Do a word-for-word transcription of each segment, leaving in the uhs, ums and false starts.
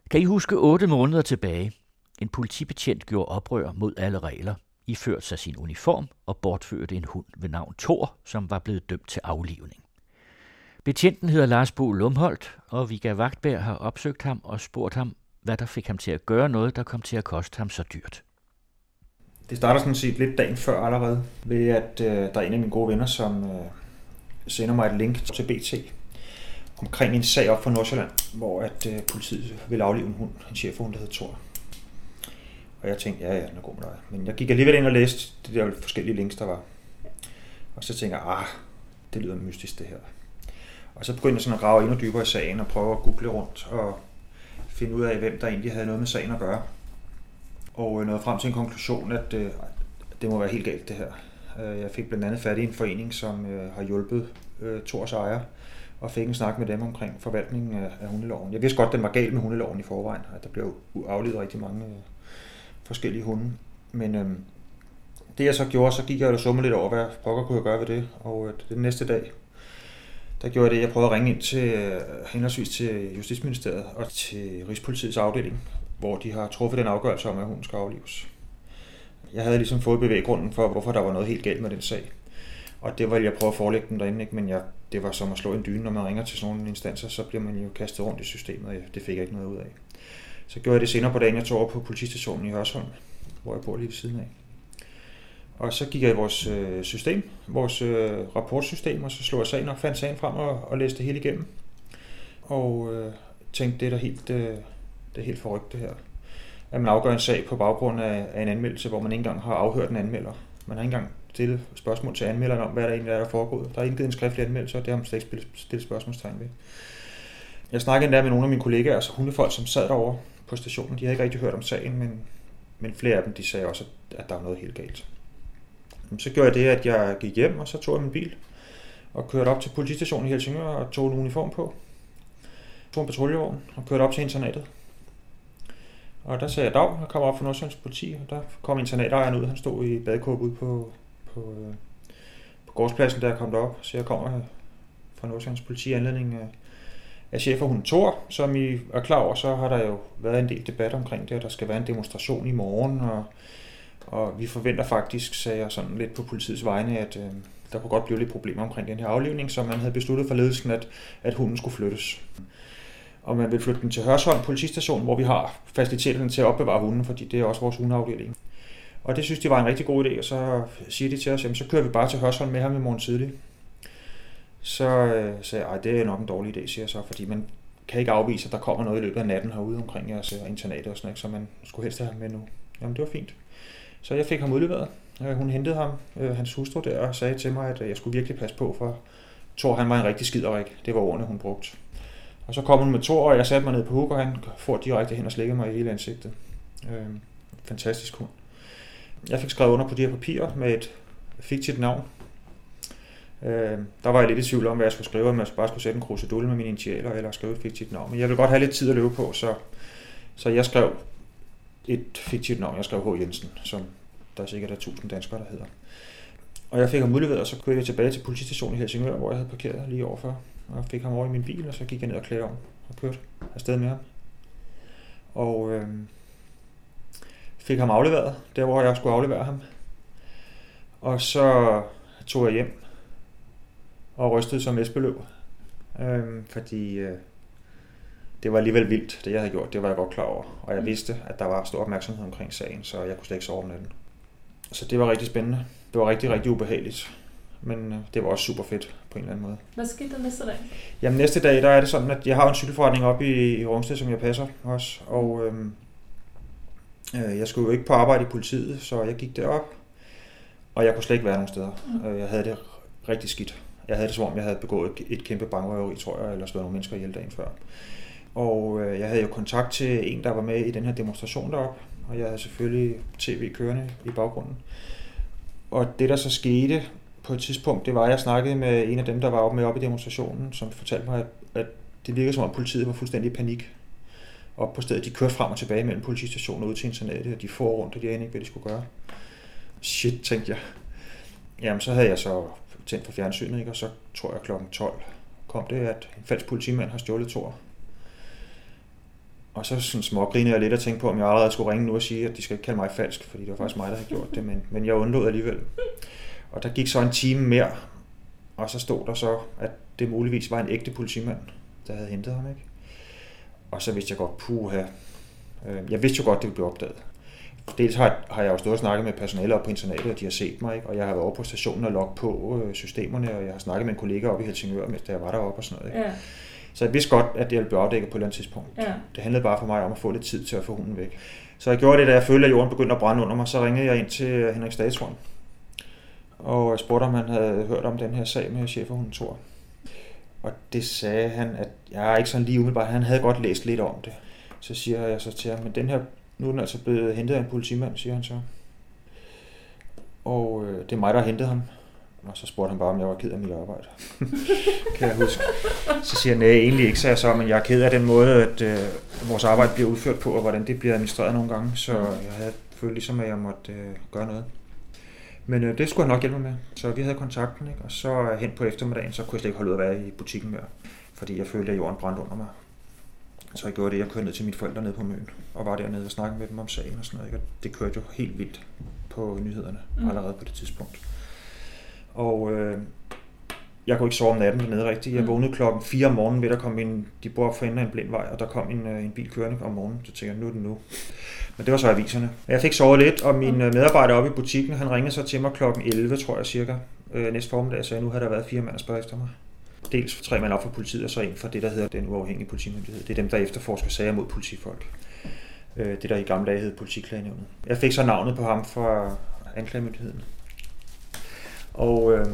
Kan I huske otte måneder tilbage? En politibetjent gjorde oprør mod alle regler, iførte sig sin uniform og bortførte en hund ved navn Thor, som var blevet dømt til aflivning. Betjenten hedder Lars Bo Lumholdt, og Vigga Vagtberg har opsøgt ham og spurgt ham, hvad der fik ham til at gøre noget, der kom til at koste ham så dyrt. Det starter sådan set lidt dagen før allerede, ved at øh, der er en af mine gode venner, som øh, sender mig et link til B T omkring en sag op fra Nordsjælland, hvor at øh, politiet ville aflive en hund, en schæferhund, der hed Thor. Og jeg tænkte, ja, ja, den er god med dig. Men jeg gik alligevel ind og læste de der forskellige links, der var. Og så tænkte jeg, ah, det lyder mystisk det her. Og så begyndte jeg sådan at grave endnu dybere i sagen og prøve at google rundt og finde ud af, hvem der egentlig havde noget med sagen at gøre. Og nåede frem til en konklusion, at øh, det må være helt galt det her. Jeg fik blandt andet fat i en forening, som øh, har hjulpet øh, Thors ejer, og fik en snak med dem omkring forvaltningen af, af hundeloven. Jeg vidste godt, at den var galt med hundeloven i forvejen, at der blev aflivet rigtig mange øh, forskellige hunde. Men øh, det jeg så gjorde, så gik jeg jo summe lidt over, hvad pokker kunne jeg gøre ved det. Og øh, den næste dag, der gjorde jeg det, jeg prøvede at ringe ind til øh, henholdsvis til Justitsministeriet og til Rigspolitiets afdeling, hvor de har truffet den afgørelse om, at hunden skal aflives. Jeg havde ligesom fået bevæggrunden for, hvorfor der var noget helt galt med den sag. Og det ville jeg prøve at forelægge den derinde, ikke? Men jeg, det var som at slå en dyne, når man ringer til sådan nogle instanser, så bliver man jo kastet rundt i systemet, og det fik jeg ikke noget ud af. Så gjorde jeg det senere på dagen, jeg tog over på politistationen i Hørsholm, hvor jeg bor lige ved siden af. Og så gik jeg i vores øh, system, vores øh, rapportsystem, og så slog jeg sagen op, fandt sagen frem og, og læste det hele igennem. Og øh, tænkte, det er da helt, øh, det er helt forrygt det her. At man afgør en sag på baggrund af, af en anmeldelse, hvor man ikke engang har afhørt en anmelder. Man har ikke engang stillet spørgsmål til anmelderen om, hvad der egentlig er, der er foregået. Der er indgivet en skriftlig anmeldelse, og det har man slet ikke stillet spørgsmålstegn ved. Jeg snakkede endda med nogle af mine kollegaer, altså hundefolk, som sad derovre på stationen. De havde ikke rigtig hørt om sagen, men, men flere af dem de sagde også, at der var noget helt galt. Så gjorde jeg det, at jeg gik hjem, og så tog jeg min bil og kørte op til politistationen i Helsingør og tog en uniform på. Tog en patruljevogn og kørte op til internatet. Og der sagde jeg dag, jeg kom op fra Nordsjællands politi, og der kom internatejeren ud. Han stod i badekåbe ude på, på, på gårdspladsen, da jeg kom derop. Så jeg kommer fra Nordsjællands politi i anledning af, af schæferhunden Thor, som I er klar over, så har der jo været en del debat omkring det, at der skal være en demonstration i morgen, og, og vi forventer faktisk, sagde jeg sådan lidt på politiets vegne, at øh, der kunne godt blive lidt problemer omkring den her aflivning, så man havde besluttet for ledelsen, at, at hunden skulle flyttes. Og man vil flytte den til Hørsholm politistation, hvor vi har faciliteterne til at opbevare hunden, fordi det er også vores hundeafdeling. Og det synes de var en rigtig god idé, og så siger de til os, jamen så kører vi bare til Hørsholm med ham i morgen tidlig. Så øh, sagde jeg, det er nok en dårlig idé, siger jeg så, fordi man kan ikke afvise, at der kommer noget i løbet af natten herude omkring jeres internat og sådan noget, så man skulle helst have ham med nu. Jamen det var fint. Så jeg fik ham udleveret. Hun hentede ham, øh, hans hustru der, og sagde til mig, at jeg skulle virkelig passe på, for Thor han var en rigtig skiderik. Det var ordene, hun brugte. Og så kom hun med Thor, og jeg satte mig ned på huk, og han får direkte hen og slikkede mig i hele ansigtet. Øh, fantastisk hund. Jeg fik skrevet under på de her papirer med et fiktivt navn. Øh, der var jeg lidt i tvivl om, hvad jeg skulle skrive, om jeg bare skulle sætte en krusedulle med mine initialer, eller skrive et fiktivt navn. Men jeg ville godt have lidt tid at løbe på, så, så jeg skrev et fiktivt navn. Jeg skrev H. Jensen, som der er sikkert er tusind danskere, der hedder. Og jeg fik ham udleveret, og så kørte jeg tilbage til politistationen i Helsingør, hvor jeg havde parkeret lige overfor. Og fik ham over i min bil, og så gik jeg ned og klædte om og kørte afsted med ham. Og øh, fik ham afleveret, der hvor jeg skulle aflevere ham. Og så tog jeg hjem og rystede som esbeløv. Øh, fordi øh, det var alligevel vildt, det jeg havde gjort, det var jeg godt klar over. Og jeg vidste, at der var stor opmærksomhed omkring sagen, så jeg kunne slet ikke sove om natten. Så det var rigtig spændende. Det var rigtig, rigtig ubehageligt. Men det var også super fedt på en eller anden måde. Hvad skete der næste dag? Jamen næste dag, der er det sådan, at jeg har en cykelforretning oppe i, i Rungsted, som jeg passer også. Og øhm, øh, jeg skulle jo ikke på arbejde i politiet, så jeg gik derop. Og jeg kunne slet ikke være nogen steder. Mm. Jeg havde det rigtig skidt. Jeg havde det som om, jeg havde begået et, et kæmpe bankrøveri, tror jeg, eller slået nogle mennesker ihjel dagen før. Og øh, jeg havde jo kontakt til en, der var med i den her demonstration deroppe. Og jeg havde selvfølgelig tv kørende i baggrunden. Og det, der så skete på et tidspunkt, det var, at jeg snakkede med en af dem, der var med oppe i demonstrationen, som fortalte mig, at, at det virkede som om politiet var fuldstændig i panik. Op på stedet, de kørte frem og tilbage mellem politistationer ud til internatet, og de får rundt, og de anede ikke, hvad de skulle gøre. Shit, tænkte jeg. Jamen, så havde jeg så tændt for fjernsynet, ikke? Og så tror jeg klokken tolv kom det, at en falsk politimand har stjålet Thor. Og så sådan smågriner jeg lidt og tænkte på, om jeg allerede skulle ringe nu og sige, at de skal ikke kalde mig falsk, fordi det var faktisk mig, der havde gjort det, men, men jeg undlod alligevel. Og der gik så en time mere, og så stod der så, at det muligvis var en ægte politimand, der havde hentet ham, ikke? Og så vidste jeg godt, puha. Jeg vidste jo godt, det ville blive opdaget. Dels har, har jeg jo stået og snakket med personale oppe på internatet, og de har set mig, ikke? Og jeg har været over på stationen og logget på systemerne, og jeg har snakket med en kollega oppe i Helsingør, mens jeg var deroppe og sådan noget, ikke? Ja. Så jeg vidste godt, at det ville blive afdækket på et eller andet tidspunkt. Ja. Det handlede bare for mig om at få lidt tid til at få hunden væk. Så jeg gjorde det, da jeg følte, at jorden begyndte at brænde under mig. Så ringede jeg ind til Henrik Stagetorn og jeg spurgte, om han havde hørt om den her sag med cheferhunden Thor. Og det sagde han, at jeg er ikke sådan lige umiddelbart. Han havde godt læst lidt om det. Så siger jeg så til ham, men den her, nu er den altså blevet hentet af en politimand, siger han så. Og øh, det er mig, der har hentet ham. Og så spurgte han bare, om jeg var ked af mit arbejde. Kan jeg huske. Så siger jeg, nej, egentlig ikke, sagde jeg så, men jeg er ked af den måde, at øh, vores arbejde bliver udført på, og hvordan det bliver administreret nogle gange. Så jeg havde følt ligesom, at jeg måtte øh, gøre noget. Men øh, det skulle han nok hjælpe mig med. Så vi havde kontakten, ikke? Og så hen på eftermiddagen, så kunne jeg slet ikke holde ud at være i butikken mere. Fordi jeg følte, at jorden brændte under mig. Så jeg gjorde det, jeg kørte ned til mine forældre nede på Møn, og var dernede og snakkede med dem om sagen og sådan noget. Ikke? Og det kørte jo helt vildt på nyhederne mm. allerede på det tidspunkt. Og øh, jeg kunne ikke sove om natten dernede rigtigt. Jeg vågnede klokken fire om morgenen ved, der kom en, de bor for enden af en blind vej, og der kom en, en bil kørende om morgenen. Så tænkte jeg, nu er det nu. Men det var så aviserne. Jeg fik sovet lidt, og min medarbejder oppe i butikken, han ringede så til mig klokken elleve, tror jeg cirka, øh, næste formiddag, så nu havde der været fire mand, der spørger efter mig. Dels tre mand op fra politiet, og så en fra det, der hedder den uafhængige politimyndighed. Det er dem, der efterforsker sager mod politifolk. Øh, det, der i gamle dage hed Politiklagenævnet. Jeg fik så navnet på ham fra anklagemyndigheden. Og øh,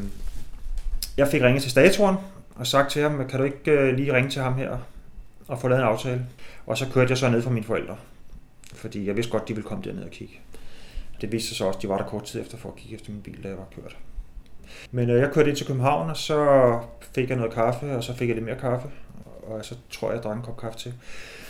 jeg fik ringet til Stagetorn og sagt til ham, kan du ikke øh, lige ringe til ham her og få lavet en aftale? Og så kørte jeg så ned fra mine forældre, fordi jeg vidste godt, de ville komme derned og kigge. Det viste sig så også, de var der kort tid efter for at kigge efter min bil, da jeg var kørt. Men øh, jeg kørte ind til København, og så fik jeg noget kaffe, og så fik jeg lidt mere kaffe, og så tror jeg, jeg drak en kop kaffe til.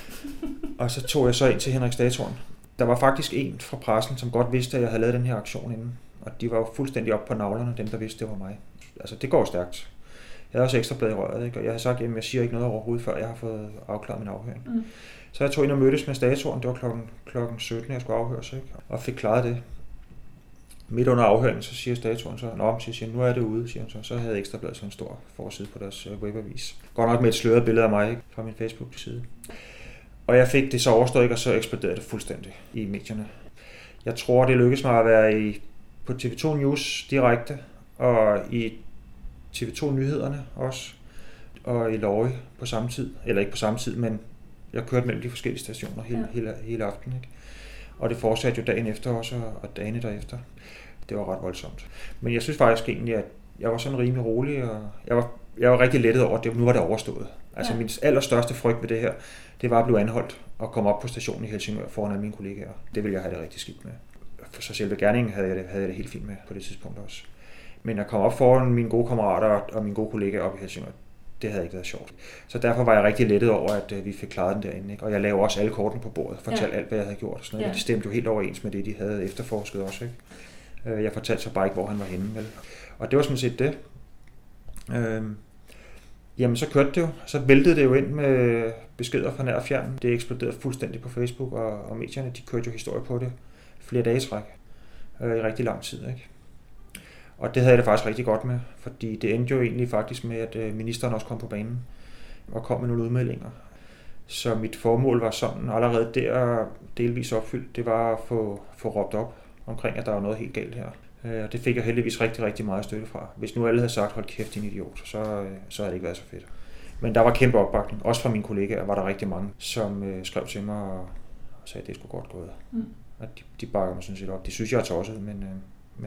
Og så tog jeg så ind til Henrik Stagetorn. Der var faktisk en fra pressen, som godt vidste, at jeg havde lavet den her aktion inden. Og de var jo fuldstændig op på navlerne, dem der vidste, det var mig. Altså, det går stærkt. Jeg havde også Ekstrablad i røret, ikke? Og jeg havde sagt, at jeg siger ikke noget overhovedet, før jeg har fået afklaret min afhøring. Mm. Så jeg tog ind og mødtes med Stagetorn, det var klokken, klokken sytten, jeg skulle afhøres, ikke? Og fik klaret det. Midt under afhøringen, så siger Stagetorn så, nå, så siger, nu er det ude, siger han så. Så havde Ekstrablad så en stor forside på deres webavis. Godt nok med et sløret billede af mig, ikke? Fra min Facebook-side. Og jeg fik det så overstået, og så eksploderede det fuldstændig i medierne. Jeg tror, det lykkedes mig at være i, på T V to News direkte, og i T V to Nyhederne også, og i Løje på samme tid. Eller ikke på samme tid, men jeg kørte mellem de forskellige stationer hele, ja. hele, hele aftenen, ikke? Og det fortsatte jo dagen efter også, og dagene derefter. Det var ret voldsomt. Men jeg synes faktisk egentlig, at jeg var sådan rimelig rolig, og jeg var, jeg var rigtig lettet over, at det, nu var det overstået. Altså ja. Min allerstørste frygt ved det her, det var at blive anholdt og komme op på stationen i Helsingør foran alle mine kollegaer. Det ville jeg have det rigtig skidt med. For så selve gerningen havde jeg det, havde jeg det helt fint med på det tidspunkt også. Men at komme op foran mine gode kammerater og mine gode kollegaer op i Helsingør, det havde ikke været sjovt. Så derfor var jeg rigtig lettet over, at vi fik klaret den derinde, ikke? Og jeg lavede også alle kortene på bordet, fortalte ja. alt, hvad jeg havde gjort og sådan noget. Ja. Det stemte jo helt overens med det, de havde efterforsket også, ikke? Jeg fortalte så bare ikke, hvor han var henne, vel? Og det var sådan set det. Øhm, jamen, så kørte det jo. Så væltede det jo ind med beskeder fra nær og fjern. Det eksploderede fuldstændig på Facebook, og, og medierne, de kørte jo historie på det flere dage i træk. Øh, I rigtig lang tid, ikke? Og det havde jeg det faktisk rigtig godt med, fordi det endte jo egentlig faktisk med, at ministeren også kom på banen og kom med nogle udmeldinger. Så mit formål var sådan allerede der delvis opfyldt, det var at få, få råbt op omkring, at der var noget helt galt her. Og det fik jeg heldigvis rigtig, rigtig meget støtte fra. Hvis nu alle havde sagt, hold kæft, din idiot, så, så havde det ikke været så fedt. Men der var kæmpe opbakning. Også fra mine kollegaer var der rigtig mange, som øh, skrev til mig og sagde, at det skulle godt gået. Mm. At de, de bakker mig sådan set op. De synes, jeg er tosset, men, øh, men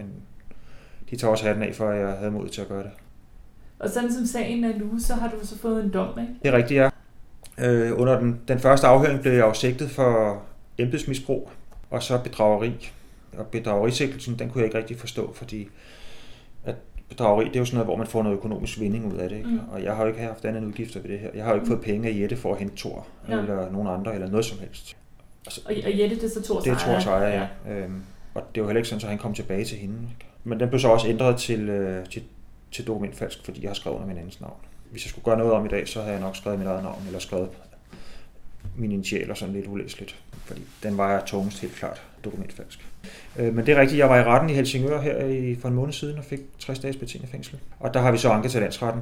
de tager også hatten af, for at jeg havde mod til at gøre det. Og sådan som sagen er nu, så har du så fået en dom, ikke? Det er rigtigt, ja. Øh, under den, den første afhøring blev jeg jo sigtet for embedsmisbrug og så bedrageri. Og bedragerisigtelsen, den kunne jeg ikke rigtig forstå, fordi at bedrageri, det er jo sådan noget, hvor man får noget økonomisk vinding ud af det, ikke? Mm. Og jeg har jo ikke haft andet udgifter ved det her. Jeg har jo ikke mm. fået penge af Jette for at hente Thor, ja. eller nogen andre, eller noget som helst. Altså, og, og Jette, det er så Thors ejer? Det er Thors ejer, ja. ja. Øhm, og det var heller ikke sådan, at han kom tilbage til hende, ikke? Men den blev så også ændret til, øh, til, til dokumentfalsk, fordi jeg har skrevet under min andens navn. Hvis jeg skulle gøre noget om i dag, så havde jeg nok skrevet mit eget navn, eller skrevet mine initialer sådan lidt ulæseligt, fordi den var tungest helt klart dokumentfalsk. Men det er rigtigt, jeg var i retten i Helsingør her i, for en måned siden og fik tres dages betinget fængsel. Og der har vi så anket til landsretten,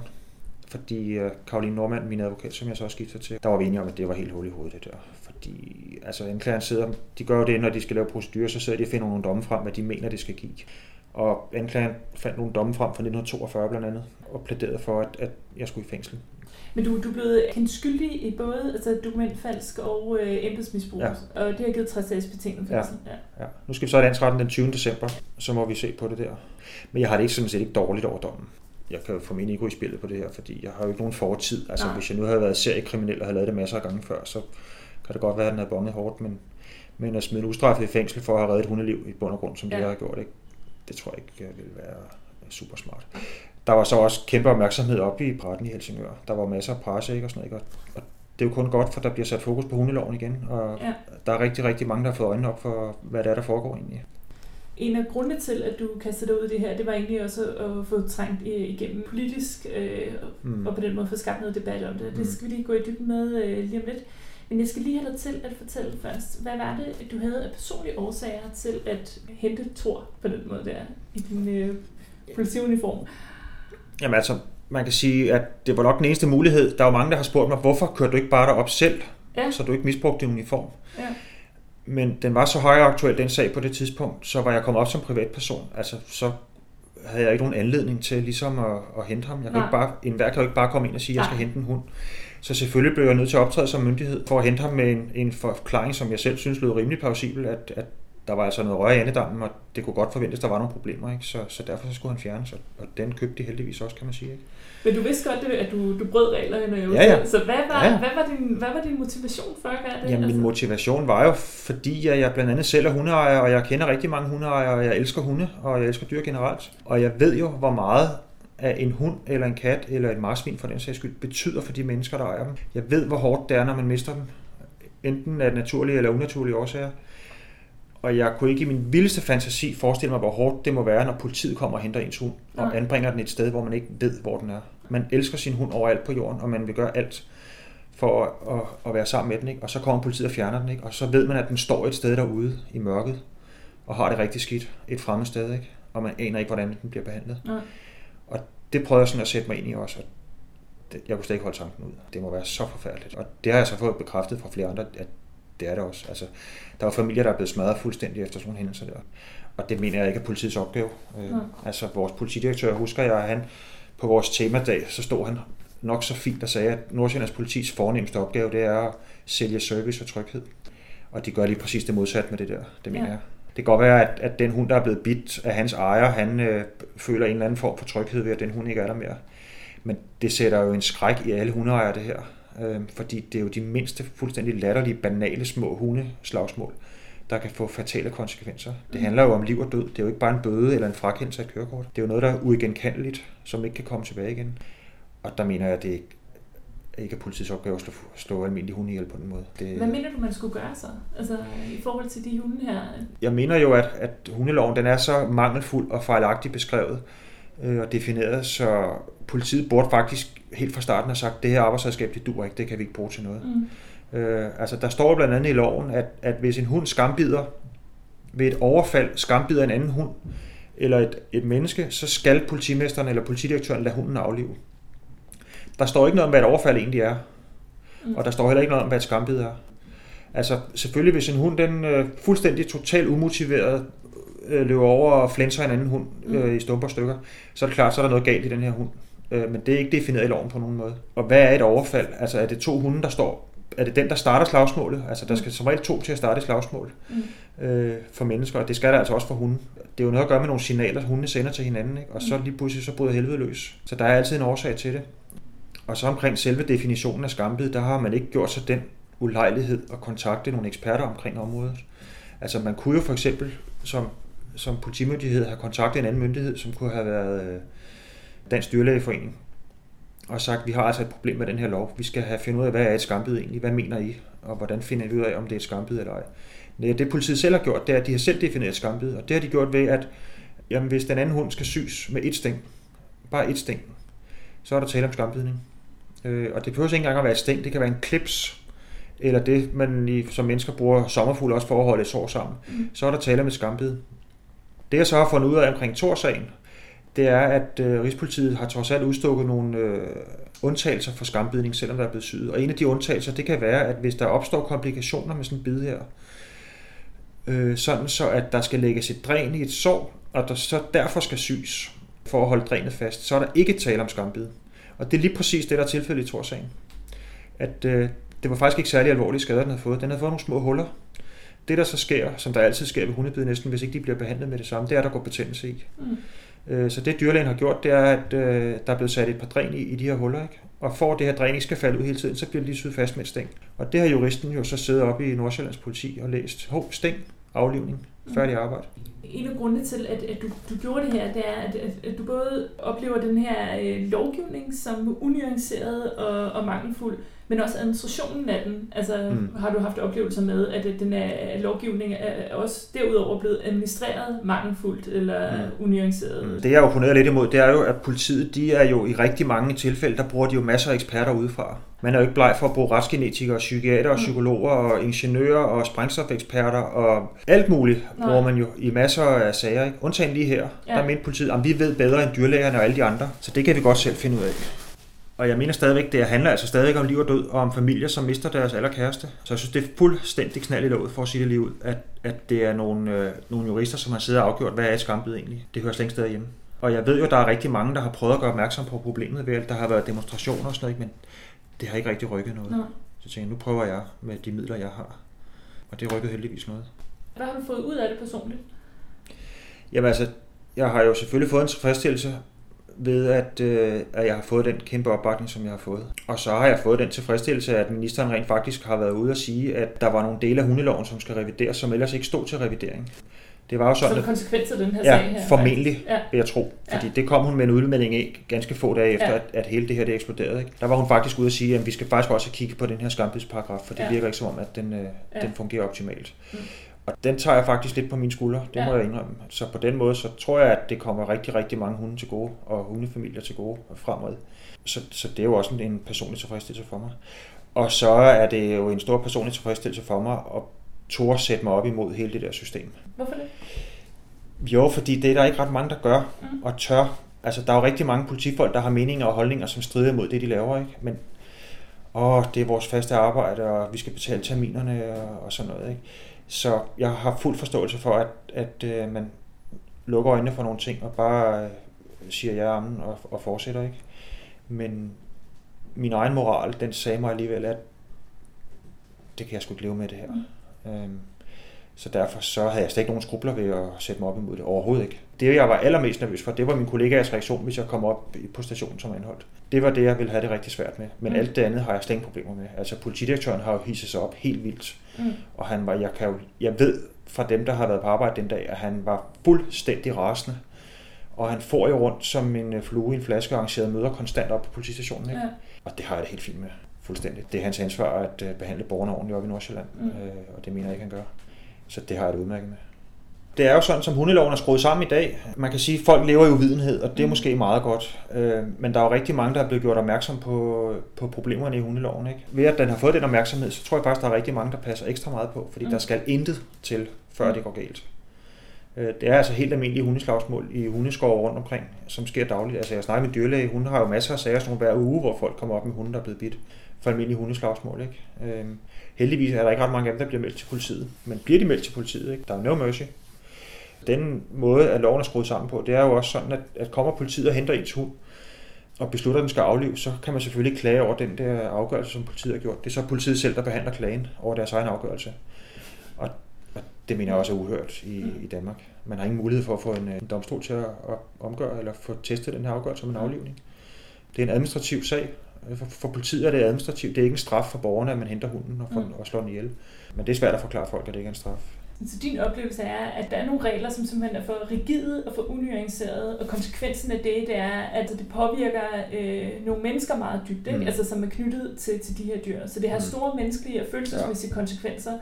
fordi Caroline Normand, min advokat, som jeg så skifter til, der var vi enige om, at det var helt hul i hovedet det der. Fordi altså, anklageren sidder, de gør jo det, når de skal lave procedurer, så sidder de og finder nogle domme frem, hvad de mener, det skal give. Og anklageren fandt nogle domme frem fra nitten toogfyrre blandt andet, og plæderede for, at, at jeg skulle i fængsel. Men du, du er blevet kendt skyldig i både altså dokumentfalsk og øh, embedsmisbrug, ja. Og det har givet tres dages betinget fængsel. Ja. Ja. Ja. Nu skal vi så i landsretten den tyvende december, så må vi se på det der. Men jeg har det ikke sådan set ikke dårligt over dommen. Jeg kan jo formentlig ikke gå i spillet på det her, fordi jeg har jo ikke nogen fortid. Altså Nej. Hvis jeg nu havde været seriekriminel og havde lavet det masser af gange før, så kan det godt være, at den havde bommet hårdt, men, men at smide en ustraffet i fængsel for at have reddet et hundeliv i bund og grund, som ja. det jeg har gjort, ikke? Det tror jeg ikke vil være super smart. Der var så også kæmpe opmærksomhed oppe i retten i Helsingør. Der var masser af presse, ikke, og sådan noget, ikke? Og det er jo kun godt, for der bliver sat fokus på hundeloven igen, og ja. Der er rigtig, rigtig mange, der har fået øjnene op for, hvad det er, der foregår egentlig. En af grundene til, at du kastede dig ud i det her, det var egentlig også at få trængt igennem politisk, øh, mm. og på den måde få skabt noget debat om det. Det skal vi lige gå i dybden med øh, lige om lidt. Men jeg skal lige have dig til at fortælle først, hvad var det, du havde af personlige årsager til at hente Thor på den måde der, i din øh, politiuniform? Jamen altså, man kan sige, at det var nok den eneste mulighed. Der er jo mange, der har spurgt mig, hvorfor kørte du ikke bare derop selv, ja. Så du ikke misbrugte din uniform? Ja. Men den var så højaktuel, den sag på det tidspunkt, så var jeg kommet op som privatperson. Altså, så havde jeg ikke nogen anledning til ligesom at, at hente ham. Jeg kan ikke bare, enhver kan jo ikke bare komme ind og sige, at jeg skal hente en hund. Så selvfølgelig blev jeg nødt til at optræde som myndighed for at hente ham med en, en forklaring, som jeg selv synes lød rimelig plausibel, at, at der var altså noget rør i andedammen, og det kunne godt forventes, at der var nogle problemer, ikke? Så, så derfor så skulle han fjernes, og den købte de heldigvis også, kan man sige. Ikke? Men du vidste godt, at du, du brød reglerne jo. Ja, ja. Så hvad var, ja, ja. hvad, var din, hvad var din motivation for at gøre det? Jamen, min motivation var jo, fordi jeg blandt andet selv er hundeejer, og jeg kender rigtig mange hundeejere, og jeg elsker hunde, og jeg elsker dyr generelt. Og jeg ved jo, hvor meget at en hund, eller en kat, eller et marsvin for den sags skyld, betyder for de mennesker, der ejer dem. Jeg ved, hvor hårdt det er, når man mister dem, enten af naturlige eller unaturlige årsager. Og jeg kunne ikke i min vildeste fantasi forestille mig, hvor hårdt det må være, når politiet kommer og henter ens hund, og ja. anbringer den et sted, hvor man ikke ved, hvor den er. Man elsker sin hund overalt på jorden, og man vil gøre alt for at, at, at være sammen med den, ikke? Og så kommer politiet og fjerner den, ikke? Og så ved man, at den står et sted derude i mørket, og har det rigtig skidt, et fremmed sted, ikke? Og man aner ikke, hvordan den bliver behandlet. Ja. Og det prøvede jeg sådan at sætte mig ind i også, og det, jeg kunne slet ikke holde tanken ud. Det må være så forfærdeligt, og det har jeg så fået bekræftet fra flere andre, at det er det også. Altså, der er familier, der er blevet smadret fuldstændig efter sådan nogle hændelser der. Og det mener jeg ikke er politiets opgave. Ja. Altså, vores politidirektør, husker jeg, at han på vores temadag, så stod han nok så fint og sagde, at Nordsjællands politis fornemmeste opgave, det er at sælge service og tryghed. Og de gør lige præcis det modsatte med det der. Det mener ja. jeg. Det kan godt være, at, at den hund, der er blevet bidt af hans ejer, han øh, føler en eller anden form for tryghed ved, at den hund ikke er der mere. Men det sætter jo en skræk i alle hundeejere, det her. Øh, fordi det er jo de mindste, fuldstændig latterlige, banale, små hundeslagsmål, der kan få fatale konsekvenser. Det handler jo om liv og død. Det er jo ikke bare en bøde eller en frakendelse af et kørekort. Det er jo noget, der er uigenkendeligt, som ikke kan komme tilbage igen. Og der mener jeg, at det ikke, ikke er politiets opgave at slå, slå almindelige hunde ihjel på den måde. Det... Hvad mener du, man skulle gøre så? Altså i forhold til de hunde her? Jeg mener jo, at, at hundeloven den er så mangelfuld og fejlagtigt beskrevet øh, og defineret, så politiet burde faktisk helt fra starten have sagt, at det her arbejdsredskab, det duer ikke, det kan vi ikke bruge til noget. Mm. Øh, altså der står blandt andet i loven, at, at hvis en hund skambider ved et overfald, skambider en anden hund, eller et, et menneske, så skal politimesteren eller politidirektøren lade hunden aflive. Der står ikke noget om, hvad et overfald egentlig er. Mm. Og der står heller ikke noget om, hvad et skambid er. Altså selvfølgelig, hvis en hund, den øh, fuldstændig totalt umotiveret øh, løber over og flænser en anden hund øh, mm. i stumper stykker, så er det klart, så er der noget galt i den her hund. Øh, men det er ikke defineret i loven på nogen måde. Og hvad er et overfald? Altså er det to hunde, der står... Er det den, der starter slagsmålet? Altså der skal som regel to til at starte et slagsmål mm. øh, for mennesker, og det skal der altså også for hunde. Det er jo noget at gøre med nogle signaler, hundene sender til hinanden, ikke? Og så lige pludselig så bryder helvede løs. Så der er altid en årsag til det. Og så omkring selve definitionen af skambid, der har man ikke gjort sig den ulejlighed at kontakte nogle eksperter omkring området. Altså man kunne jo for eksempel som, som politimyndighed have kontaktet en anden myndighed, som kunne have været øh, Dansk Dyrlægeforening, og sagt, vi har altså et problem med den her lov. Vi skal have fundet ud af, hvad er et skambid egentlig? Hvad mener I? Og hvordan finder vi ud af, om det er et skambid eller ej? Nej, det politiet selv har gjort, det er, at de har selv defineret et skambid, og det har de gjort ved, at jamen, hvis den anden hund skal sys med et sting, bare et sting, så er der tale om skambidning. Øh, og det behøver ikke engang at være et sting, det kan være en klips, eller det, man i, som mennesker bruger sommerfugl også for at holde et sår sammen, mm. så er der tale om et skambid. Det jeg så har fundet ud af omkring Thor-sagen, det er, at øh, Rigspolitiet har trods alt udstukket nogle øh, undtagelser for skambidning, selvom der er blevet syet. Og en af de undtagelser, det kan være, at hvis der opstår komplikationer med sådan en bid her, øh, sådan så at der skal lægges et dræn i et sår, og der så derfor skal syes for at holde drænet fast, så er der ikke tale om skambid. Og det er lige præcis det, der er tilfældet i Thor-sagen. At øh, det var faktisk ikke særlig alvorlige skader, den havde fået. Den havde fået nogle små huller. Det, der så sker, som der altid sker ved hundebid næsten, hvis ikke de bliver behandlet med det samme, det er, at der går betændelse i. Mm. Så det dyrlægen har gjort, det er, at øh, der er blevet sat et par dræn i, i de her huller, ikke? Og for at det her dræn ikke skal falde ud hele tiden, så bliver de syet fast med et stæng. Og det har juristen jo så siddet oppe i Nordsjællands politi og læst, hov, stæng, aflivning, færdig arbejde. En af grundene til, at, at du, du gjorde det her, det er, at, at, at du både oplever den her øh, lovgivning som unuanceret og, og mangelfuld, men også administrationen af den. Altså mm. har du haft oplevelser med, at den er, lovgivning er også derudover blevet administreret mangelfuldt eller mm. unuanceret? Mm. Det jeg opponerer lidt imod, det er jo, at politiet, de er jo i rigtig mange tilfælde, der bruger de jo masser af eksperter udefra. Man er jo ikke bleg for at bruge retsgenetikere, psykiater og psykologer og ingeniører og sprængstofeksperter og alt muligt Nej. bruger man jo i masser af sager. Ikke? Undtagen lige her, ja. Der mente politiet, at vi ved bedre end dyrlægerne og alle de andre, så det kan vi godt selv finde ud af. Og jeg mener stadigvæk, det handler altså stadig om liv og død, og om familier, som mister deres allerkæreste. Så jeg synes, det er fuldstændig knald i låget, for at sige det lige ud, at, at det er nogle, øh, nogle jurister, som har siddet og afgjort, hvad er et skambid egentlig. Det hører slet ikke steder hjemme. Og jeg ved jo, der er rigtig mange, der har prøvet at gøre opmærksom på problemet ved, at der har været demonstrationer og sådan noget, men det har ikke rigtig rykket noget. Nå. Så jeg tænker, nu prøver jeg med de midler, jeg har. Og det rykkede heldigvis noget. Hvad har du fået ud af det personligt? Jamen altså, jeg har jo selvfølgelig fået en tilfredsstillelse ved, at, øh, at jeg har fået den kæmpe opbakning, som jeg har fået. Og så har jeg fået den tilfredsstillelse, at ministeren rent faktisk har været ude og sige, at der var nogle dele af hundeloven, som skal revideres, som ellers ikke stod til revidering. Det var jo sådan, så konsekvenser af den her ja, sag her? Formentlig, ja. Vil jeg tro. Fordi ja. det kom hun med en udmelding af ganske få dage efter, ja. at, at hele det her det eksploderede. Ikke? Der var hun faktisk ude og sige, at vi skal faktisk også kigge på den her skambidsparagraf, for det ja. virker ikke som om, at den, øh, ja. den fungerer optimalt. Mm. Og den tager jeg faktisk lidt på mine skuldre, det ja. må jeg indrømme. Så på den måde, så tror jeg, at det kommer rigtig, rigtig mange hunde til gode, og hundefamilier til gode fremad. Så, så det er jo også en, en personlig tilfredsstillelse for mig. Og så er det jo en stor personlig tilfredsstillelse for mig, at turde sætte mig op imod hele det der system. Hvorfor det? Jo, fordi det er der ikke ret mange, der gør, mm. og tør. Altså, der er jo rigtig mange politifolk, der har meninger og holdninger, som strider mod det, de laver, ikke? Men åh, det er vores faste arbejde, og vi skal betale terminerne og, og sådan noget, ikke? Så jeg har fuld forståelse for, at, at øh, man lukker øjnene for nogle ting og bare øh, siger ja amen og, og fortsætter, ikke? Men min egen moral, den sagde mig alligevel, at det kan jeg sgu ikke leve med det her. Mm. Øhm, så derfor så havde jeg slet ikke nogen skrubler ved at sætte mig op imod det. Overhovedet ikke. Det, jeg var allermest nervøs for, det var min kollegaers reaktion, hvis jeg kom op på stationen som anholdt. Det var det, jeg ville have det rigtig svært med. Men mm. alt det andet har jeg slet ingen problemer med. Altså, politidirektøren har jo hisset sig op helt vildt. Mm. Og han var, jeg, kan jo, jeg ved fra dem, der har været på arbejde den dag, at han var fuldstændig rasende. Og han får jo rundt som en flue i en flaske og arrangerede møder konstant op på politistationen. Ikke? Ja. Og det har jeg det helt fint med. Fuldstændig. Det er hans ansvar at behandle borgerne ordentligt op i Nordsjælland. Mm. Øh, og det mener jeg ikke, han gør. Så det har jeg det udmærket med. Det er jo sådan, som hundeloven er skruet sammen i dag. Man kan sige, at folk lever i uvidenhed, og det er måske meget godt. Men der er jo rigtig mange, der er blevet gjort opmærksom på, på problemerne i hundeloven. Ikke? Ved at den har fået den opmærksomhed, så tror jeg faktisk, der er rigtig mange, der passer ekstra meget på, fordi mm. der skal intet til, før det går galt. Det er altså helt almindelige hundeslagsmål i hundeskove rundt omkring, som sker dagligt. Altså jeg snakker med dyrlæge, hun har jo masser af sager sådan hver uge, hvor folk kommer op med hunde, der er blevet bidt for almindelige hundeslagsmål. Ikke? Øhm, heldigvis er der ikke ret mange af dem, der bliver meldt til politiet. Men bliver de meldt til politiet? Ikke? Der er no mercy. Den måde, at loven er skruet sammen på, det er jo også sådan, at, at kommer politiet og henter ens hund, og beslutter, at den skal aflives, så kan man selvfølgelig klage over den der afgørelse, som politiet har gjort. Det er så politiet selv, der behandler klagen over deres egen afgørelse. Og, og det mener jeg også er uhørt i, i Danmark. Man har ingen mulighed for at få en, en domstol til at, at omgøre eller få testet den her afgørelse som en aflivning. Det er en administrativ sag. For, for politiet er det administrativt. Det er ikke en straf for borgerne, at man henter hunden og, får, mm. og slår den ihjel. Men det er svært at forklare folk, at det ikke er en straf. Så din oplevelse er, at der er nogle regler, som simpelthen er for rigide og for unuancerede, og konsekvensen af det, det er, at det påvirker øh, nogle mennesker meget dybt, ikke? Mm. Altså, som er knyttet til, til de her dyr. Så det har store menneskelige og følelsesmæssige ja. konsekvenser,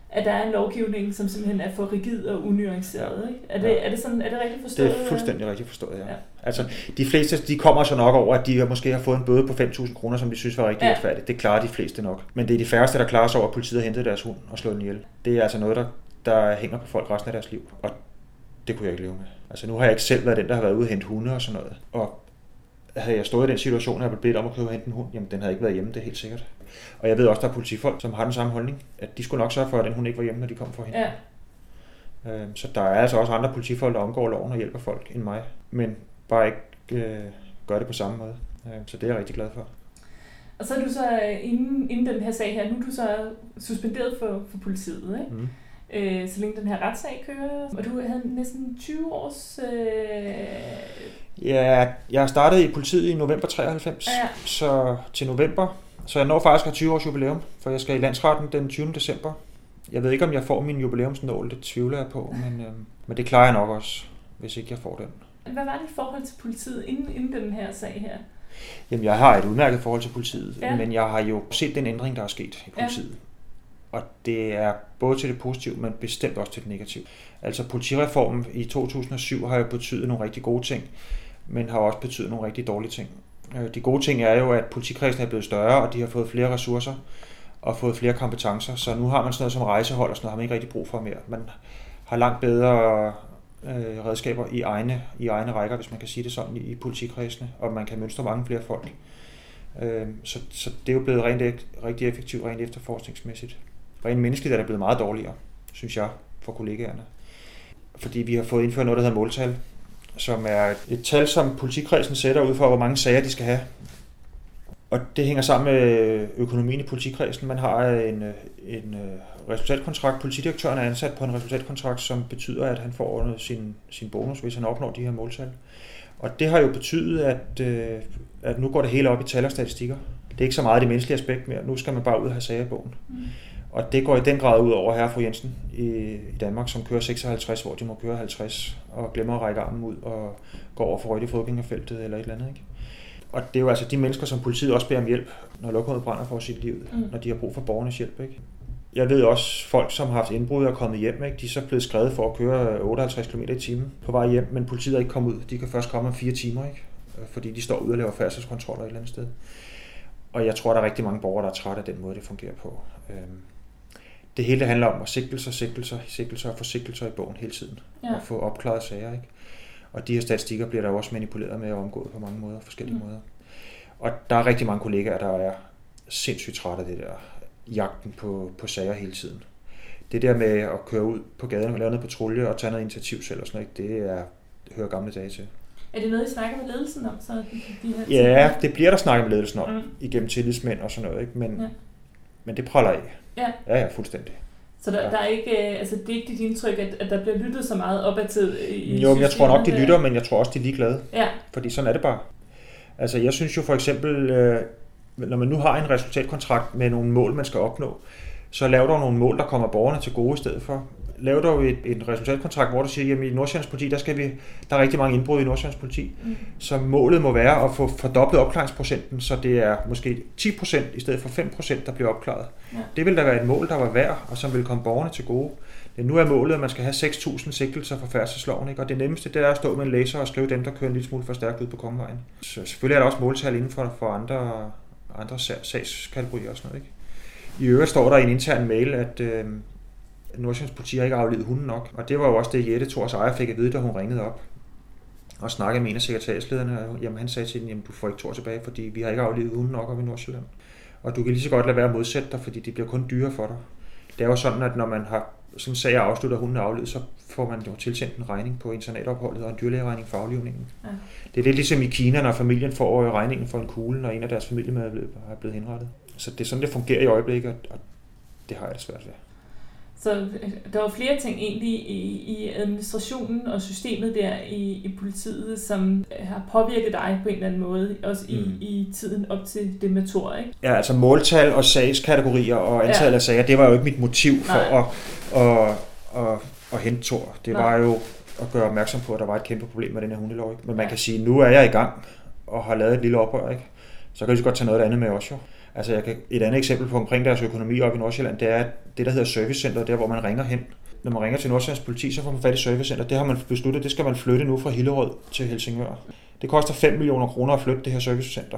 at der er en lovgivning, som simpelthen er for rigid og unuanceret. Ikke? Er, det, ja. er, det sådan, er det rigtigt forstået? Det er fuldstændig rigtigt forstået, ja. ja. Altså, de fleste, de kommer så nok over, at de måske har fået en bøde på fem tusind kroner, som de synes var rigtig ja. retfærdigt. Det klarer de fleste nok. Men det er de færreste, der klarer sig over, at politiet har hentet deres hund og slået den ihjel. Det er altså noget, der, der hænger på folk resten af deres liv. Og det kunne jeg ikke leve med. Altså, nu har jeg ikke selv været den, der har været ude og hente hunde og sådan noget. Og havde jeg stået i den situation, at jeg blev bedt om at købe og hente en hund, jamen den havde ikke været hjemme, det er helt sikkert. Og jeg ved også, der er politifolk, som har den samme holdning, at de skulle nok sørge for, at den hund ikke var hjemme, når de kom for hende. Ja. Så der er altså også andre politifolk, der omgår loven og hjælper folk end mig, men bare ikke øh, gør det på samme måde. Så det er jeg rigtig glad for. Og så er du så, inden, inden den her sag her, nu er du så suspenderet for, for politiet, ikke? Mm. Øh, så længe den her retssag kører. Og du havde næsten tyve års... Øh... Ja, jeg startede i politiet i november treoghalvfems, ja, ja. Så til november. Så jeg når faktisk at tyve års jubilæum, for jeg skal i landsretten den tyvende december. Jeg ved ikke, om jeg får min jubilæumsnål, det tvivler jeg på, men, øh, men det klarer jeg nok også, hvis ikke jeg får den. Hvad var dit forhold til politiet inden, inden den her sag her? Jamen, jeg har et udmærket forhold til politiet, ja. Men jeg har jo set den ændring, der er sket i politiet. Ja. Og det er både til det positive, men bestemt også til det negative. Altså politireformen i to tusind og syv har jo betydet nogle rigtig gode ting, men har også betydet nogle rigtig dårlige ting. De gode ting er jo, at politikredsen er blevet større, og de har fået flere ressourcer og fået flere kompetencer, så nu har man sådan noget som rejsehold og sådan noget, har man ikke rigtig brug for mere. Man har langt bedre øh, redskaber i egne, i egne rækker, hvis man kan sige det sådan, i, i politikredsene, og man kan mønstre mange flere folk. Øh, så, så det er jo blevet rent, rigtig effektivt, rent efterforskningsmæssigt. Rent menneskeligt er det blevet meget dårligere, synes jeg, for kollegaerne. Fordi vi har fået indført noget, der hedder måltal, som er et tal, som politikredsen sætter ud for, hvor mange sager de skal have. Og det hænger sammen med økonomien i politikredsen. Man har en, en resultatkontrakt. Politidirektøren er ansat på en resultatkontrakt, som betyder, at han får sin, sin bonus, hvis han opnår de her måltal. Og det har jo betydet, at, at nu går det hele op i tal og statistikker. Det er ikke så meget det menneskelige aspekt mere. Nu skal man bare ud og have sager i bogen. Mm. Og det går i den grad ud over herre fru Jensen i, i Danmark, som kører seksoghalvtreds, hvor de må køre halvtreds, og glemmer at række armen ud og går over for rødt i fodgængerfeltet eller et eller andet. Ikke? Og det er jo altså de mennesker, som politiet også beder om hjælp, når lokummet brænder for sit liv, mm. når de har brug for borgernes hjælp. Ikke? Jeg ved også folk, som har haft indbrud og kommet hjem, ikke? De er så blevet skrevet for at køre otteoghalvtreds kilometer i timen på vej hjem, men politiet er ikke kommet ud. De kan først komme om fire timer, ikke? Fordi de står ude og laver færdselskontroller et eller andet sted. Og jeg tror, der er rigtig mange borgere, der er trætte af den måde, det fungerer på. Det hele handler om at sigtelser, sigtelser, sigtelser og få sigtelser i bogen hele tiden. Ja. Og få opklaret sager, ikke? Og de her statistikker bliver der også manipuleret med og omgået på mange måder, forskellige mm. måder. Og der er rigtig mange kollegaer, der er sindssygt trætte af det der jagten på, på sager hele tiden. Det der med at køre ud på gaden og lave noget patrulje og tage noget initiativ selv og sådan noget, det, er, det hører gamle dage til. Er det noget, I snakker med ledelsen om? Så de her ja, det bliver der snakket med ledelsen om, mm. igennem tillidsmænd og sådan noget, ikke? Men, ja. men det praller af. Ja, ja, ja fuldstændig. Så der, ja. der er ikke, altså det er ikke dit indtryk, at, at der bliver lyttet så meget opad til i Jo, men jeg tror nok, de lytter, men jeg tror også, de er ligeglade. Ja. Fordi sådan er det bare. Altså jeg synes jo for eksempel, når man nu har en resultatkontrakt med nogle mål, man skal opnå, så lav der nogle mål, der kommer borgerne til gode i stedet for. Lav der jo et, en resultatkontrakt, hvor du siger, at i Nordsjællands politi, der, skal vi, der er rigtig mange indbrud i Nordsjællands politi. Mm. Så målet må være at få fordoblet opklaringsprocenten, så det er måske ti procent i stedet for fem procent, der bliver opklaret. Ja. Det vil da være et mål, der var værd, og som vil komme borgerne til gode. Men nu er målet, at man skal have seks tusind sigtelser for færdselsloven, ikke? Og det nemmeste, det er at stå med en læser og skrive dem, der kører en lille smule for stærkt ud på Kongevejen. Så selvfølgelig er der også måltal inden for, for andre, andre sagskategorier og sådan noget, ikke? I øvrigt står der i en intern mail, at øh, Nordsjællands politi har ikke aflivet hunden nok. Og det var jo også det, Jette Thors ejer fik at vide, da hun ringede op og snakkede med en af sekretariatslederne. Jamen han sagde til hende, jamen du får ikke Thor tilbage, fordi vi har ikke aflivet hunden nok op i Nordsjælland. Og du kan lige så godt lade være at modsætte dig, fordi det bliver kun dyre for dig. Det er jo sådan, at når man har sådan en sag afsluttet, og hunden er aflivet, så får man jo tilsendt en regning på internatopholdet og en dyrlægeregning for aflivningen. Ja. Det er lidt ligesom i Kina, når familien får regningen for en kugle, når en af deres familiemedlemmer er blevet henrettet. Så det er sådan, det fungerer i øjeblikket, og det har jeg det svært ved. Så der var flere ting egentlig i, i administrationen og systemet der i, i politiet, som har påvirket dig på en eller anden måde, også i, mm. i tiden op til det med Thor, ikke? Ja, altså måltal og sagskategorier og antal ja. af sager, det var jo ikke mit motiv for at, at, at, at, at hente Thor. Det Nej. var jo at gøre opmærksom på, at der var et kæmpe problem med den her hundelov, ikke? Men man ja. kan sige, nu er jeg i gang og har lavet et lille oprør, ikke? Så kan jeg så godt tage noget andet med også jo. Altså jeg kan, et andet eksempel på omkring deres økonomi op i Nordsjælland, det er det, der hedder servicecenter, der hvor man ringer hen. Når man ringer til Nordsjællands politi, så får man fat i servicecenter. Det har man besluttet, det skal man flytte nu fra Hillerød til Helsingør. Det koster fem millioner kroner at flytte det her servicecenter.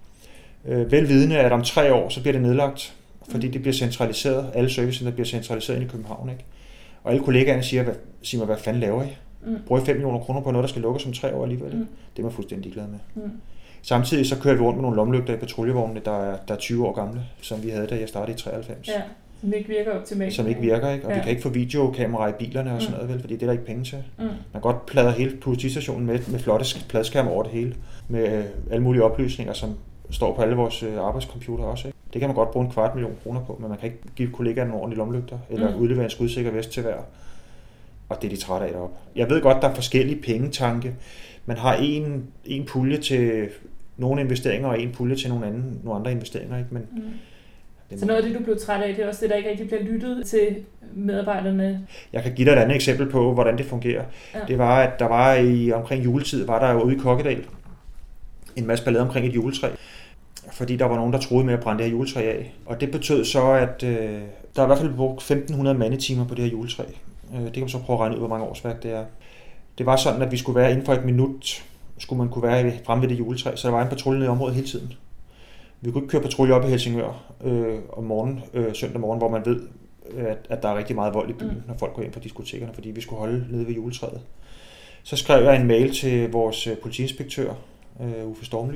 Øh, velvidende, at om tre år, så bliver det nedlagt, fordi det bliver centraliseret. Alle servicecenter bliver centraliseret ind i København, ikke? Og alle kollegaerne siger, hvad, siger mig, hvad fanden laver I? Mm. Bruger I fem millioner kroner på noget, der skal lukkes om tre år alligevel? Mm. Det er man fuldstændig glad med. Mm. Samtidig så kører vi rundt med nogle lommelygter i patruljevognene, der er, der er tyve år gamle, som vi havde, da jeg startede i treoghalvfems. Ja, som ikke virker optimalt. Som ikke virker, ikke? Og ja. Vi kan ikke få videokameraer i bilerne og sådan noget, vel, fordi det er der ikke penge til. Mm. Man kan godt pladre hele politistationen med, med flotte pladskærme over det hele, med øh, alle mulige oplysninger, som står på alle vores øh, arbejdscomputere også, ikke? Det kan man godt bruge en kvart million kroner på, men man kan ikke give kollegaerne nogle ordentlige lommelygter, eller mm. udlevere en skudsikker vest til hver. Og det er de trætte af deroppe. Jeg ved godt, der er forskellige pengetanke. Man har en, en pulje til nogle investeringer, og en pulje til nogle, anden, nogle andre investeringer, ikke? Men mm. det så noget af det, du blev træt af, det er også det, der ikke rigtig bliver lyttet til medarbejderne? Jeg kan give dig et andet eksempel på, hvordan det fungerer. Ja. Det var, at der var i omkring juletid, var der ude i Kokkedal en masse ballade omkring et juletræ, fordi der var nogen, der troede med at brænde det her juletræ af. Og det betød så, at øh, der er i hvert fald brugt femten hundrede mandetimer på det her juletræ. Øh, det kan man så prøve at regne ud, hvor mange årsværk det er. Det var sådan, at vi skulle være inden for et minut, skulle man kunne være fremme ved det juletræ, så der var en patrulje nede i området hele tiden. Vi kunne ikke køre patrulje op i Helsingør øh, om morgenen, øh, søndag morgen, hvor man ved, at, at der er rigtig meget vold i byen, mm. når folk går ind fra diskotekerne, fordi vi skulle holde nede ved juletræet. Så skrev jeg en mail til vores politiinspektør, øh, Uffe Stormly,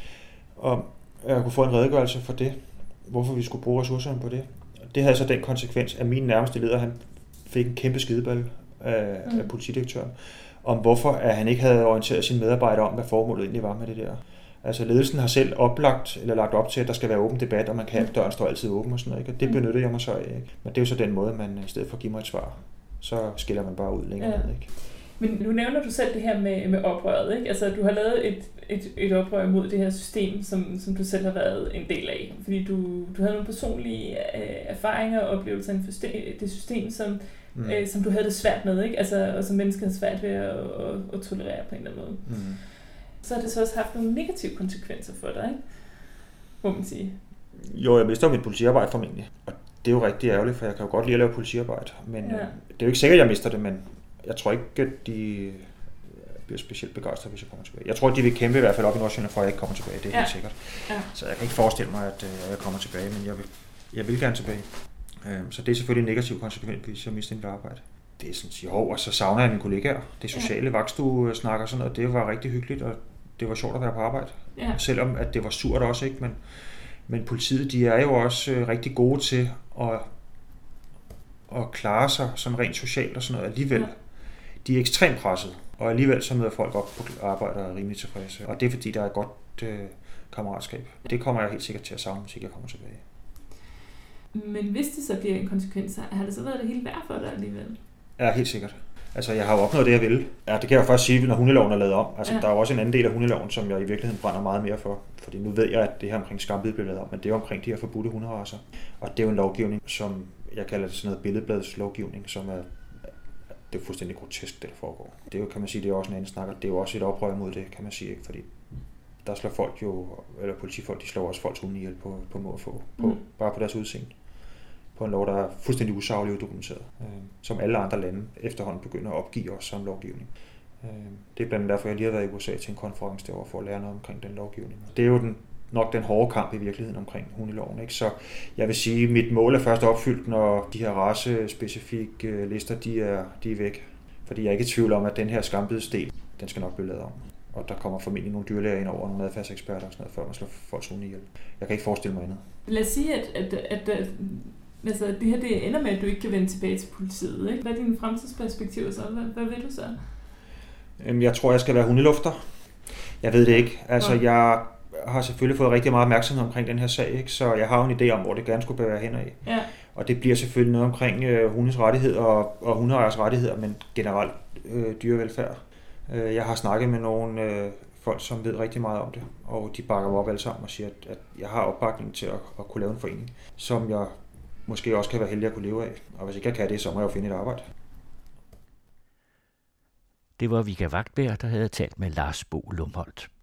om jeg kunne få en redegørelse for det, hvorfor vi skulle bruge ressourcerne på det. Det havde så den konsekvens, at min nærmeste leder, han fik en kæmpe skideball af, mm. af politidirektøren, om hvorfor at han ikke havde orienteret sine medarbejdere om, hvad formålet egentlig var med det der. Altså ledelsen har selv oplagt, eller lagt op til, at der skal være åben debat, og man kan, døren står altid åben og sådan noget, ikke? Og det benyttede jeg mig så af, ikke? Men det er jo så den måde, man i stedet for at give mig et svar, så skiller man bare ud længere ja. ned, ikke? Men nu nævner du selv det her med, med oprøret, ikke? Altså du har lavet et, et, et oprør mod det her system, som, som du selv har været en del af, fordi du, du havde nogle personlige øh, erfaringer og oplevelser inden for det system, som, mm. øh, som du havde det svært med, ikke? Altså, og som mennesker havde svært ved at, at, at tolerere på en eller anden måde. Mm. Så har det så også haft nogle negative konsekvenser for dig, ikke? Må man sige. Jo, jeg mister jo mit politiarbejde formentlig, og det er jo rigtig ærgerligt, for jeg kan jo godt lide at lave politiarbejde, men ja. det er jo ikke sikkert, at jeg mister det, men jeg tror ikke, at de bliver specielt begejstrede, hvis jeg kommer tilbage. Jeg tror, at de vil kæmpe i hvert fald op i Nordsjælland, for at jeg ikke kommer tilbage. Det er ja. helt sikkert. Ja. Så jeg kan ikke forestille mig, at jeg kommer tilbage, men jeg vil, jeg vil gerne tilbage. Så det er selvfølgelig en negativ konsekvens, hvis jeg mister mit arbejde. Det er sådan at sige, hov, og så savner jeg mine kollegaer. Det sociale ja. vagtstue snakker sådan noget, det var rigtig hyggeligt, og det var sjovt at være på arbejde. Ja. Selvom at det var surt også, ikke? Men, men politiet, de er jo også rigtig gode til at, at klare sig sådan rent socialt og sådan noget alligevel. Ja. De er ekstremt presset, og alligevel så møder folk op på arbejde og er rimelig tilfredse. Og det er fordi, der er et godt øh, kammeratskab. Det kommer jeg helt sikkert til at savne, hvis ikke jeg kommer tilbage. Men hvis det så bliver en konsekvens, har det så været det hele værd for dig alligevel? Ja, helt sikkert. Altså, jeg har jo opnået det, jeg ville. Ja, det kan jeg jo først sige, når hundeloven er lavet om. Altså, ja. der er jo også en anden del af hundeloven, som jeg i virkeligheden brænder meget mere for. Fordi nu ved jeg, at det her omkring skambid bliver lavet om, men det er jo omkring de her forbudte hunderacer. Og det er jo en lovgivning, som jeg kalder det sådan noget billedbladslovgivning, som er, det er fuldstændig grotesk, det der foregår. Det er jo, kan man sige, det er også en anden snakker. Det er jo også et oprør mod det, kan man sige, ikke? Fordi der slår folk jo, eller politifolk, de slår også folks hunde ihjel på, på må at få, på, mm. bare på deres udseende. På en lov, der er fuldstændig usaglig og dokumenteret, øh, som alle andre lande efterhånden begynder at opgive os som lovgivning. Øh, det er blandt andet derfor, jeg lige har været i U S A til en konference derovre for at lære noget omkring den lovgivning. Det er jo den, nok den hårde kamp i virkeligheden omkring hundeloven, ikke? Så jeg vil sige, at mit mål er først opfyldt, når de her racespecifikke lister, de er, de er væk. Fordi jeg er ikke i tvivl om, at den her skambidsdel, den skal nok blive lavet om. Og der kommer formentlig nogle dyrlæger ind over, nogle adfærdseksperter og sådan noget, før man slår folks hunde ihjel. Jeg kan ikke forestille mig andet. Lad os sige, at, at, at, at altså, det her det ender med, at du ikke kan vende tilbage til politiet, ikke? Hvad er dine fremtidsperspektiver så? Hvad, hvad vil du så? Jeg tror, jeg skal være hundelufter. Jeg ved det ikke. Altså, ja. jeg har selvfølgelig fået rigtig meget opmærksomhed omkring den her sag, ikke? Så jeg har jo en idé om, hvor det gerne skulle bevæge hen af. Ja. Og det bliver selvfølgelig noget omkring øh, hundes rettigheder og, og hundeejers rettigheder, men generelt øh, dyrevelfærd. Øh, jeg har snakket med nogle øh, folk, som ved rigtig meget om det, og de bakker mig op alle sammen og siger, at, at jeg har opbakning til at, at kunne lave en forening, som jeg måske også kan være heldig at kunne leve af. Og hvis ikke jeg kan det, så må jeg jo finde et arbejde. Det var Vigga Wachtberg, der havde talt med Lars Bo Lumholt.